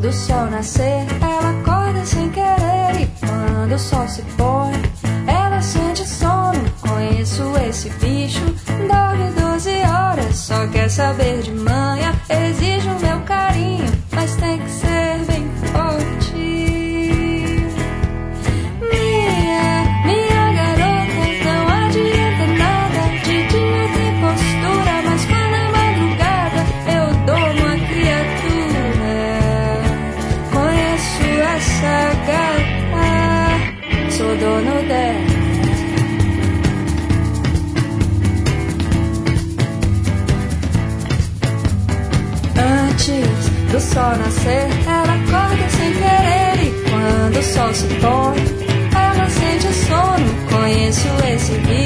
do sol nascer, ela acorda sem querer. E quando o sol se põe, ela sente sono. Conheço esse bicho, dorme 12 horas, só quer saber de manhã. Exige o meu carinho, mas tem que ser bem forte. Minha garota, não adianta nada. De dia tem postura, mas quando é madrugada eu dou uma criatura. Conheço essa gata, sou dono dela. Antes do sol nascer, ela acorda sem querer. E quando o sol se põe, ela sente sono. Conheço esse bicho,